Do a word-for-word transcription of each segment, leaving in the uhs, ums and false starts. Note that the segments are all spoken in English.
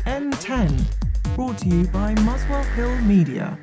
N ten, brought to you by Muswell Hill Media.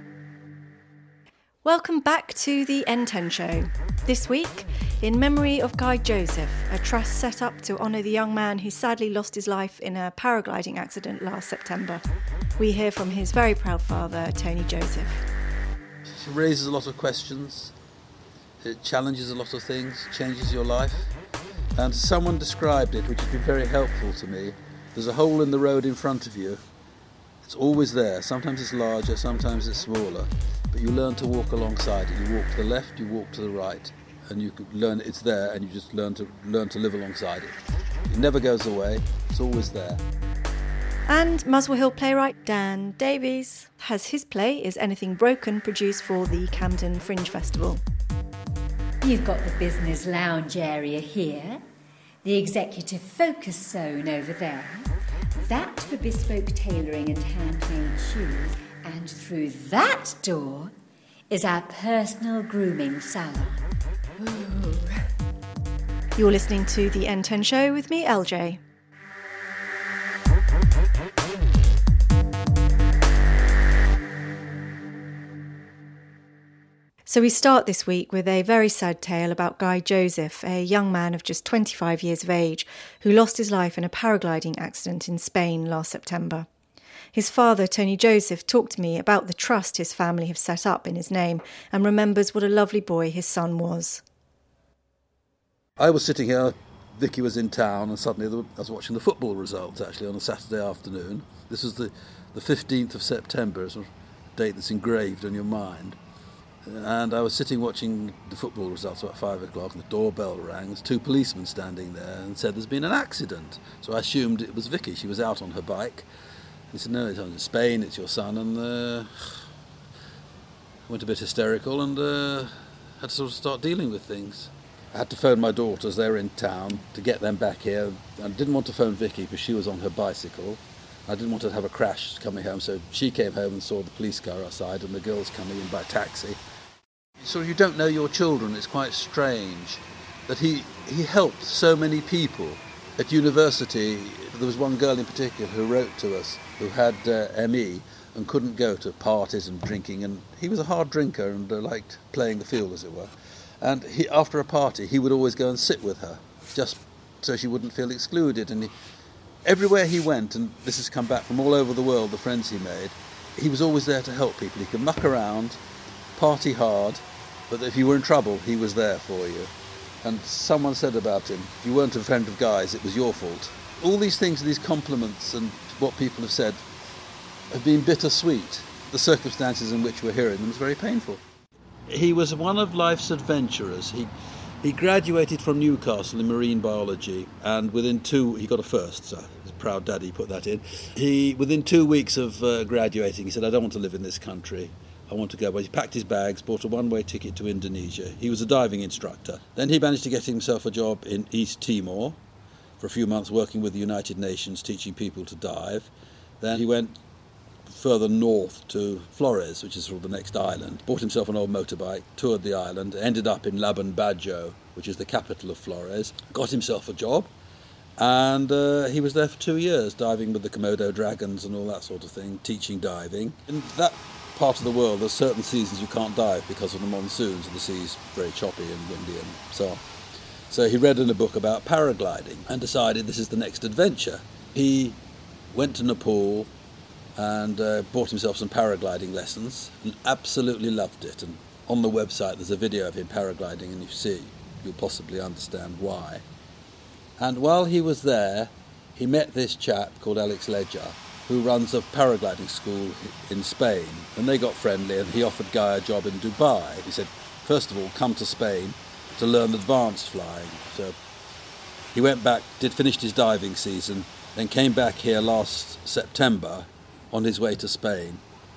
Welcome back to the N ten Show. This week, in memory of Guy Joseph, a trust set up to honour the young man who sadly lost his life in a paragliding accident last September. We hear from his very proud father, Tony Joseph. It raises a lot of questions. It challenges a lot of things, changes your life. And someone described it, which has been very helpful to me. There's a hole in the road in front of you. It's always there. Sometimes it's larger, sometimes it's smaller. But you learn to walk alongside it. You walk to the left, you walk to the right. And you learn it's there, and you just learn to learn to live alongside it. It never goes away. It's always there. And Muswell Hill playwright Dan Davies has his play Is Anything Broken produced for the Camden Fringe Festival. You've got the business lounge area here, the executive focus zone over there, that for bespoke tailoring and handmade shoes, and through that door is our personal grooming salon. Ooh. You're listening to the N ten Show with me, L J. So we start this week with a very sad tale about Guy Joseph, a young man of just twenty-five years of age, who lost his life in a paragliding accident in Spain last September. His father, Tony Joseph, talked to me about the trust his family have set up in his name and remembers what a lovely boy his son was. I was sitting here, Vicky was in town, and suddenly I was watching the football results, actually, on a Saturday afternoon. This was the, the fifteenth of September, it's a date that's engraved on your mind. And I was sitting watching the football results about five o'clock, and the doorbell rang. There's two policemen standing there and said there's been an accident. So I assumed it was Vicky. She was out on her bike. He said, no, it's in Spain, it's your son. And uh, went a bit hysterical and uh, had to sort of start dealing with things. I had to phone my daughters, they were in town, to get them back here. I didn't want to phone Vicky because she was on her bicycle. I didn't want to have a crash coming home, so she came home and saw the police car outside and the girls coming in by taxi. So you don't know your children, it's quite strange that he he helped so many people. At university, there was one girl in particular who wrote to us who had uh, M E and couldn't go to parties and drinking, and he was a hard drinker and uh, liked playing the field, as it were. And he, after a party, he would always go and sit with her, just so she wouldn't feel excluded. And he, everywhere he went, and this has come back from all over the world, the friends he made, he was always there to help people. He could muck around, party hard, but if you were in trouble, he was there for you. And someone said about him, if you weren't a friend of Guy's, it was your fault. All these things, these compliments and what people have said have been bittersweet. The circumstances in which we're hearing them is very painful. He was one of life's adventurers. He he graduated from Newcastle in marine biology, and within two, he got a first, so his proud daddy put that in. He, within two weeks of uh, graduating, he said, I don't want to live in this country. I want to go. But he packed his bags, bought a one-way ticket to Indonesia. He was a diving instructor. Then he managed to get himself a job in East Timor for a few months, working with the United Nations, teaching people to dive. Then he went further north to Flores, which is sort of the next island, bought himself an old motorbike, toured the island, ended up in Labuan Bajo, which is the capital of Flores, got himself a job, and uh, he was there for two years, diving with the Komodo dragons and all that sort of thing, teaching diving. In that part of the world, there's certain seasons you can't dive because of the monsoons, and the sea's very choppy and windy and so on. So he read in a book about paragliding and decided this is the next adventure. He went to Nepal and uh, bought himself some paragliding lessons and absolutely loved it. And on the website there's a video of him paragliding, and you see, you'll possibly understand why. And while he was there, he met this chap called Alex Ledger, who runs a paragliding school in Spain, and they got friendly, and he offered Guy a job in Dubai. He said, first of all, come to Spain to learn advanced flying. So he went back, did finished his diving season, then came back here last September on his way to Spain.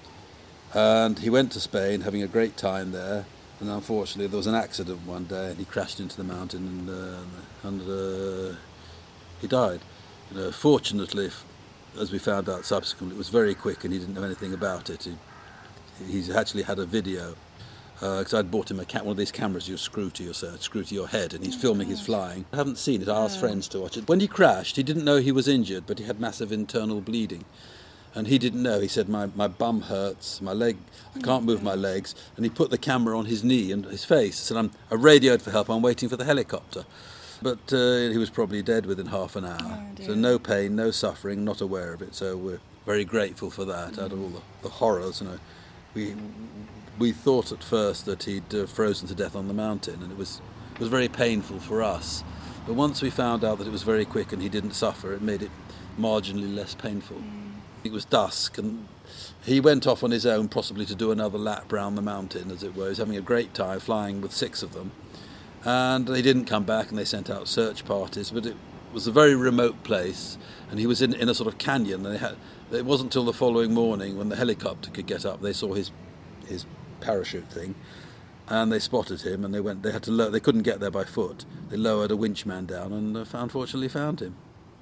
And he went to Spain, having a great time there, and unfortunately there was an accident one day, and he crashed into the mountain, and, uh, and uh, he died. You know, fortunately, as we found out subsequently, it was very quick and he didn't know anything about it. He, he's actually had a video because uh, I'd bought him a ca- one of these cameras you screw to your uh, screw to your head, and he's filming his flying. I haven't seen it. I asked friends to watch it. When he crashed, he didn't know he was injured, but he had massive internal bleeding. And he didn't know. He said, my, my bum hurts, my leg, I can't move my legs. And he put the camera on his knee and his face. He said, I'm, I radioed for help, I'm waiting for the helicopter. But uh, he was probably dead within half an hour. Oh, so no pain, no suffering, not aware of it. So we're very grateful for that, mm. out of all the, the horrors. You know, we we thought at first that he'd uh, frozen to death on the mountain, and it was it was very painful for us. But once we found out that it was very quick and he didn't suffer, it made it marginally less painful. Mm. It was dusk, and he went off on his own, possibly to do another lap round the mountain, as it were. He was having a great time flying with six of them. And they didn't come back, and they sent out search parties, but it was a very remote place, and he was in, in a sort of canyon, and they had, it wasn't until the following morning when the helicopter could get up, they saw his his parachute thing, and they spotted him, and they went. They had to lower, they couldn't get there by foot. They lowered a winch man down, and uh, unfortunately found him.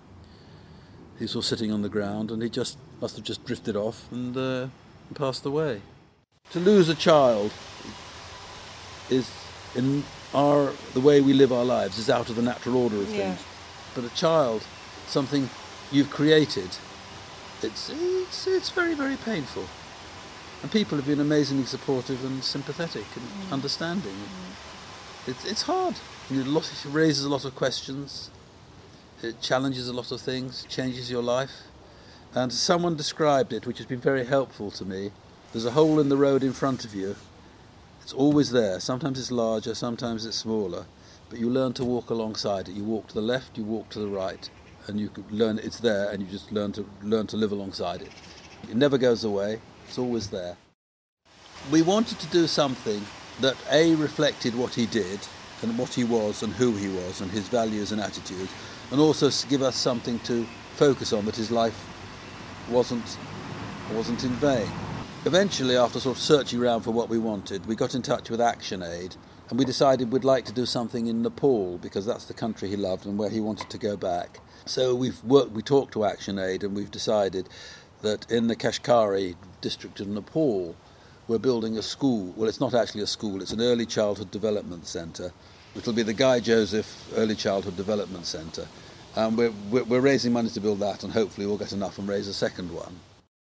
He was all sitting on the ground, and he just must have just drifted off and uh, passed away. To lose a child is in our the way we live our lives is out of the natural order of things. Yeah. But a child, something you've created, it's it's it's very very painful. And people have been amazingly supportive and sympathetic and mm. understanding. Mm. It's it's hard. It raises a lot of questions. It challenges a lot of things, changes your life. And someone described it, which has been very helpful to me. There's a hole in the road in front of you. It's always there. Sometimes it's larger, sometimes it's smaller. But you learn to walk alongside it. You walk to the left, you walk to the right. And you learn it's there, and you just learn to learn to live alongside it. It never goes away. It's always there. We wanted to do something that, A, reflected what he did, and what he was, and who he was, and his values and attitudes, and also give us something to focus on, that his life wasn't wasn't in vain. Eventually, after sort of searching around for what we wanted, we got in touch with ActionAid, and we decided we'd like to do something in Nepal, because that's the country he loved and where he wanted to go back. So we've worked, we talked to ActionAid, and we've decided that in the Kashkari district of Nepal, we're building a school. Well, it's not actually a school, it's an early childhood development centre. It'll be the Guy Joseph Early Childhood Development Centre. And we're, we're raising money to build that, and hopefully we'll get enough and raise a second one.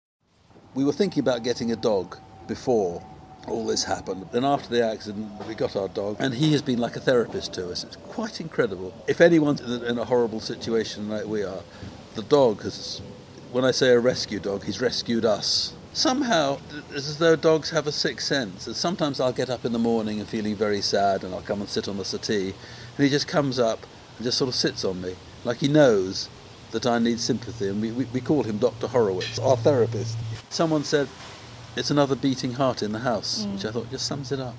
We were thinking about getting a dog before all this happened. Then after the accident, we got our dog, and he has been like a therapist to us. It's quite incredible. If anyone's in a horrible situation like we are, the dog has, when I say a rescue dog, he's rescued us. Somehow, it's as though dogs have a sixth sense. And sometimes I'll get up in the morning and feeling very sad, and I'll come and sit on the settee, and he just comes up and just sort of sits on me, like he knows that I need sympathy. And we, we, we call him Doctor Horowitz, our therapist. Someone said, it's another beating heart in the house, mm. which I thought just sums it up.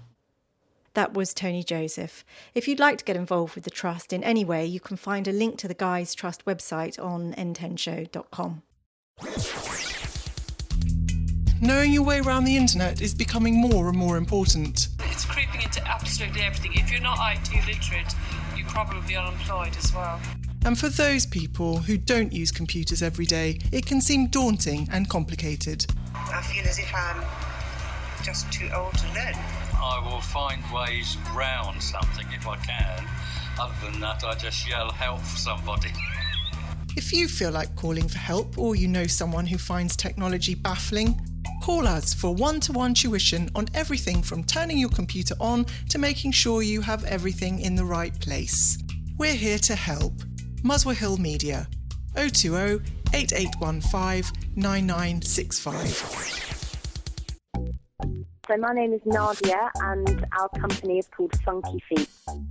That was Tony Joseph. If you'd like to get involved with the Trust in any way, you can find a link to the Guy's Trust website on n ten show dot com. Knowing your way around the internet is becoming more and more important. It's creeping into absolutely everything. If you're not I T literate, you're probably unemployed as well. And for those people who don't use computers every day, it can seem daunting and complicated. I feel as if I'm just too old to learn. I will find ways round something if I can. Other than that, I just yell help for somebody. If you feel like calling for help, or you know someone who finds technology baffling, call us for one-to-one tuition on everything from turning your computer on to making sure you have everything in the right place. We're here to help. Muswell Hill Media, oh two oh, eight eight one five, nine nine six five. So my name is Nadia, and our company is called Funky Feet.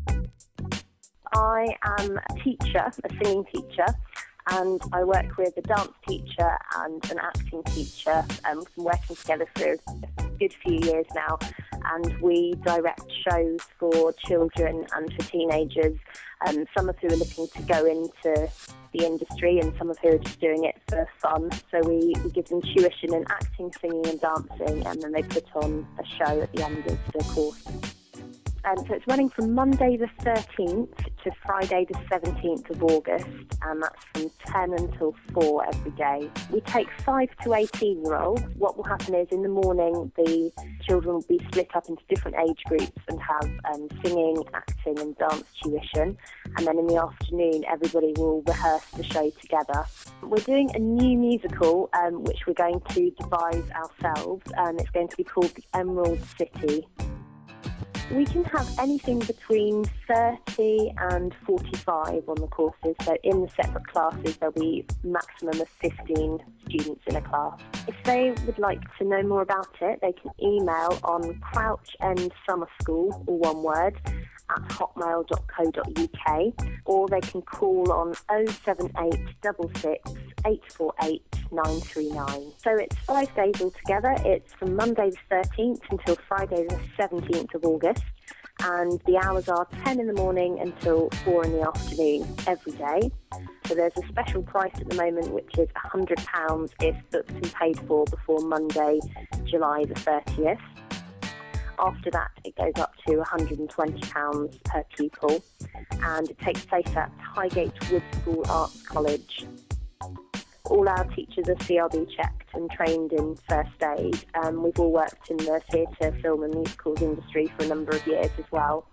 I am a teacher, a singing teacher, and I work with a dance teacher and an acting teacher. Um, we've been working together for a good few years now, and we direct shows for children and for teenagers, um, some of who are looking to go into the industry and some of who are just doing it for fun. So we, we give them tuition in acting, singing and dancing, and then they put on a show at the end of the course. Um, so it's running from Monday the thirteenth to Friday the seventeenth of August, and that's from ten until four every day. We take five to eighteen-year-olds. What will happen is in the morning the children will be split up into different age groups and have um, singing, acting and dance tuition, and then in the afternoon everybody will rehearse the show together. We're doing a new musical um, which we're going to devise ourselves, and it's going to be called The Emerald City. We can have anything between thirty and forty-five on the courses, so in the separate classes there'll be a maximum of fifteen students in a class. If they would like to know more about it, they can email on Crouch End Summer School, all one word, at hotmail dot co dot uk, or they can call on oh seven eight six six, eight four eight, nine three nine. So it's five days altogether. It's from Monday the thirteenth until Friday the seventeenth of August, and the hours are ten in the morning until four in the afternoon every day. So there's a special price at the moment which is one hundred pounds if booked and paid for before Monday, July the thirtieth. After that, it goes up to one hundred twenty pounds per pupil, and it takes place at Highgate Wood School Arts College. All our teachers are C R B checked and trained in first aid. Um, we've all worked in the theatre, film and musicals industry for a number of years as well.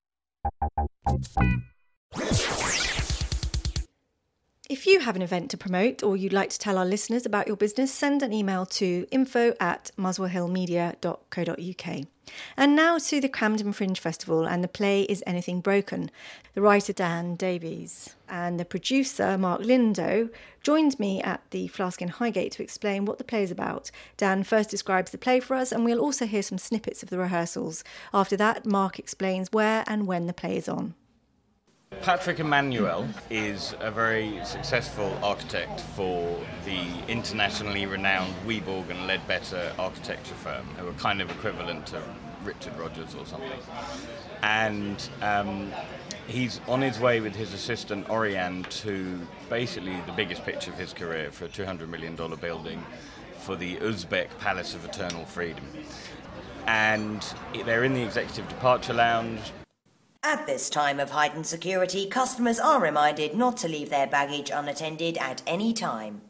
If you have an event to promote or you'd like to tell our listeners about your business, send an email to info at muswellhillmedia dot co dot uk. And now to the Camden Fringe Festival, and the play is Anything Broken. The writer Dan Davies and the producer Mark Lindo joined me at the Flask in Highgate to explain what the play is about. Dan first describes the play for us, and we'll also hear some snippets of the rehearsals. After that, Mark explains where and when the play is on. Patrick Emmanuel is a very successful architect for the internationally renowned Wiborg and Ledbetter architecture firm, who are kind of equivalent to Richard Rogers or something. And um, he's on his way with his assistant Oriane to basically the biggest picture of his career for a two hundred million dollars building for the Uzbek Palace of Eternal Freedom. And they're in the executive departure lounge. At this time of heightened security, customers are reminded not to leave their baggage unattended at any time.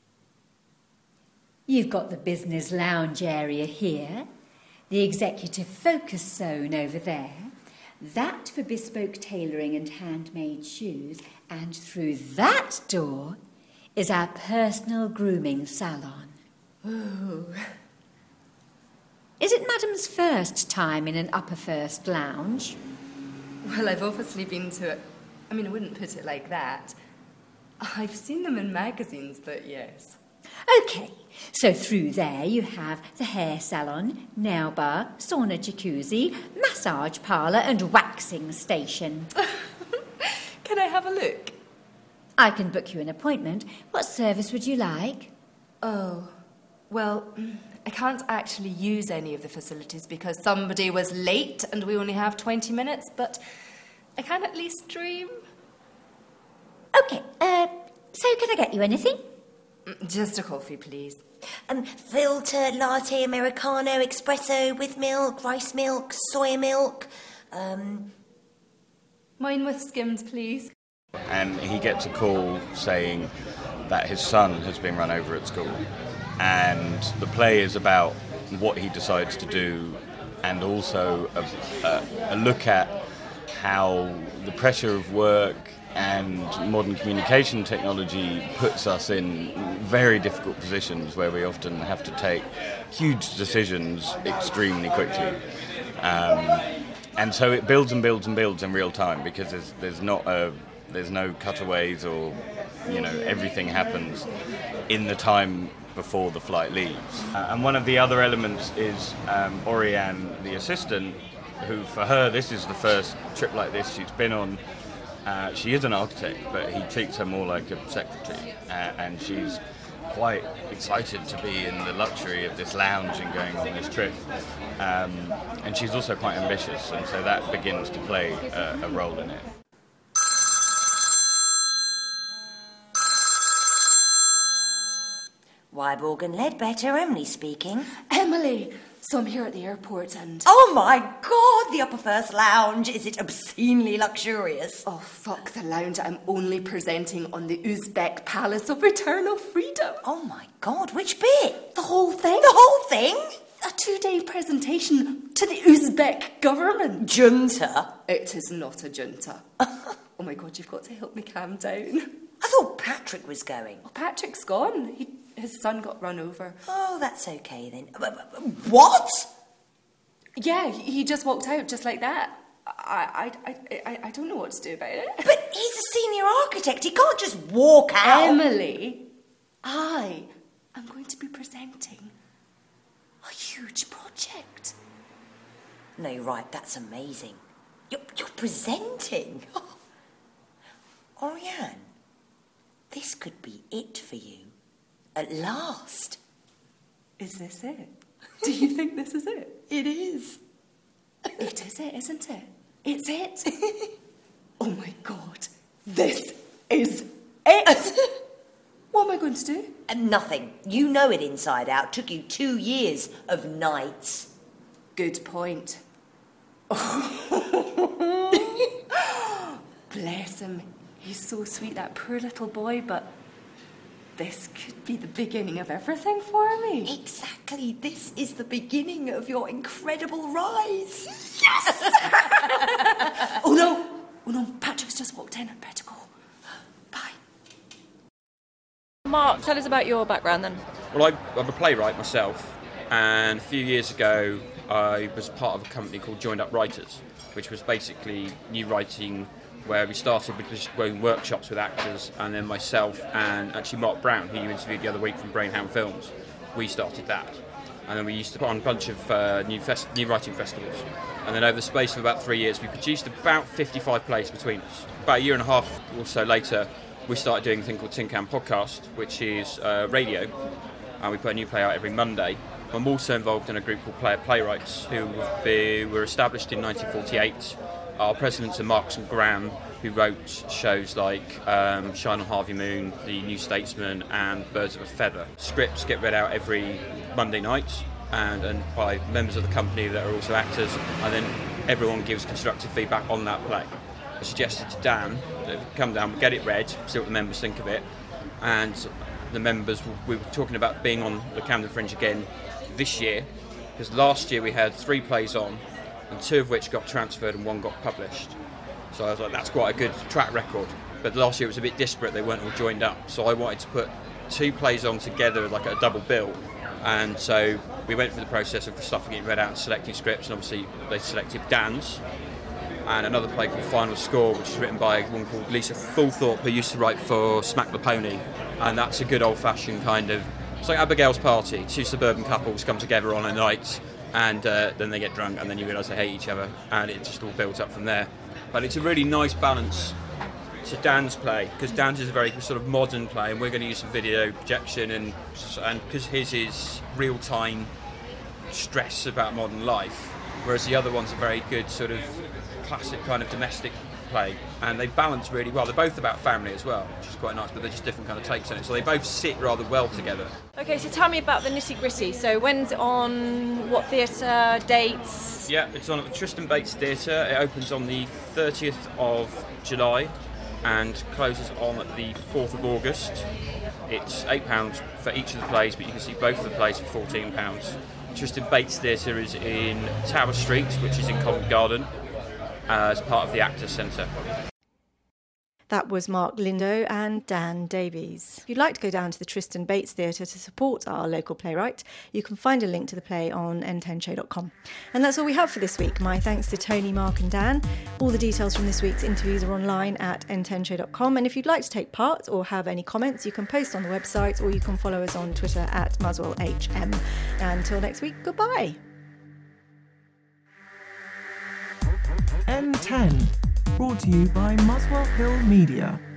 You've got the business lounge area here, the executive focus zone over there, that for bespoke tailoring and handmade shoes, and through that door is our personal grooming salon. Ooh. Is it Madam's first time in an upper first lounge? Well, I've obviously been to it. I mean, I wouldn't put it like that. I've seen them in magazines, but yes. OK, so through there you have the hair salon, nail bar, sauna jacuzzi, massage parlour and waxing station. Can I have a look? I can book you an appointment. What service would you like? Oh, well, I can't actually use any of the facilities because somebody was late and we only have twenty minutes, but I can at least dream. OK, uh, so can I get you anything? Just a coffee, please. Um, filter, latte, Americano, espresso, with milk, rice milk, soy milk. Um... Mine with skimmed, please. And he gets a call saying that his son has been run over at school. And the play is about what he decides to do, and also a, a, a look at how the pressure of work and modern communication technology puts us in very difficult positions where we often have to take huge decisions extremely quickly. Um, and so it builds and builds and builds in real time because there's, there's not a, there's no cutaways or, you know, everything happens in the time before the flight leaves. Uh, and one of the other elements is um, Oriane, the assistant, who for her this is the first trip like this she's been on. Uh, she is an architect, but he treats her more like a secretary, uh, and she's quite excited to be in the luxury of this lounge and going on this trip. Um, and she's also quite ambitious, and so that begins to play a, a role in it. Wiborg and Ledbetter, Emily speaking. Emily, So I'm here at the airport and... Oh my God, the upper first lounge. Is it obscenely luxurious? Oh, fuck the lounge. I'm only presenting on the Uzbek Palace of Eternal Freedom. Oh my God, which bit? The whole thing. The whole thing? A two-day presentation to the Uzbek government. Junta? It is not a junta. Oh my God, you've got to help me calm down. I thought Patrick was going. Oh, Patrick's gone. He, his son got run over. Oh, that's okay then. What? Yeah, he just walked out just like that. I, I, I, I, I don't know what to do about it. But he's a senior architect. He can't just walk out. Emily, I am going to be presenting a huge project. No, you're right. That's amazing. You're, you're presenting. Oh. Oriane, this could be it for you. At last. Is this it? Do you think this is it? It is. It is it, isn't it? It's it. Oh my God. This is it. What am I going to do? Uh, nothing. You know it inside out. Took you two years of nights. Good point. Bless him. He's so sweet, that poor little boy, but this could be the beginning of everything for me. Exactly. This is the beginning of your incredible rise. Yes! Oh no! Oh no, Patrick's just walked in. I better go. Bye. Mark, tell us about your background then. Well, I, I'm a playwright myself, and a few years ago I was part of a company called Joined Up Writers, which was basically new writing, where we started with just going workshops with actors, and then myself and actually Mark Brown, who you interviewed the other week from Brainhound Films, we started that. And then we used to put on a bunch of uh, new, fest- new writing festivals. And then over the space of about three years, we produced about fifty-five plays between us. About a year and a half or so later, we started doing a thing called Tin Can Podcast, which is uh, radio, and we put a new play out every Monday. I'm also involved in a group called Player Playwrights, who were established in nineteen forty-eight. Our presidents are Marks and Graham, who wrote shows like um, Shine on Harvey Moon, The New Statesman, and Birds of a Feather. Scripts get read out every Monday night, and, and by members of the company that are also actors, and then everyone gives constructive feedback on that play. I suggested to Dan that come down, get it read, see what the members think of it, and the members, we were talking about being on the Camden Fringe again this year, because last year we had three plays on, and two of which got transferred and one got published. So I was like, that's quite a good track record. But last year it was a bit disparate, they weren't all joined up. So I wanted to put two plays on together, like a double bill. And so we went through the process of the stuff getting read out and selecting scripts, and obviously they selected Dan's. And another play called Final Score, which is written by a woman called Lisa Fulthorpe, who used to write for Smack the Pony. And that's a good old-fashioned kind of, it's like Abigail's Party. Two suburban couples come together on a night, and uh, then they get drunk, and then you realise they hate each other, and it just all builds up from there. But it's a really nice balance to Dan's play, because Dan's is a very sort of modern play, and we're going to use some video projection, and and because his is real-time stress about modern life, whereas the other one's a very good sort of classic kind of domestic play, and they balance really well. They're both about family as well, which is quite nice, but they're just different kind of takes on it, so they both sit rather well together. Okay, so tell me about the nitty-gritty. So when's it on, what theatre, dates? Yeah, it's on at the Tristan Bates Theatre. It opens on the thirtieth of July and closes on the fourth of August. It's eight pounds for each of the plays, but you can see both of the plays for fourteen pounds. Tristan Bates Theatre is in Tower Street, which is in Covent Garden, uh, as part of the Actors Centre. That was Mark Lindo and Dan Davies. If you'd like to go down to the Tristan Bates Theatre to support our local playwright, you can find a link to the play on n ten show dot com. And that's all we have for this week. My thanks to Tony, Mark and Dan. All the details from this week's interviews are online at n ten show dot com, and if you'd like to take part or have any comments, you can post on the website or you can follow us on Twitter at Muswell H M. Until next week, goodbye. N ten, brought to you by Muswell Hill Media.